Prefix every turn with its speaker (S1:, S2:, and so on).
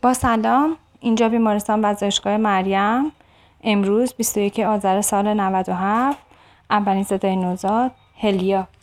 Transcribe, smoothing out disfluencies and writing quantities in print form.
S1: با سلام، اینجا بیمارستان پزشکای مریم. امروز 21 آذر سال 97، اولین صدای نوزاد هلیا.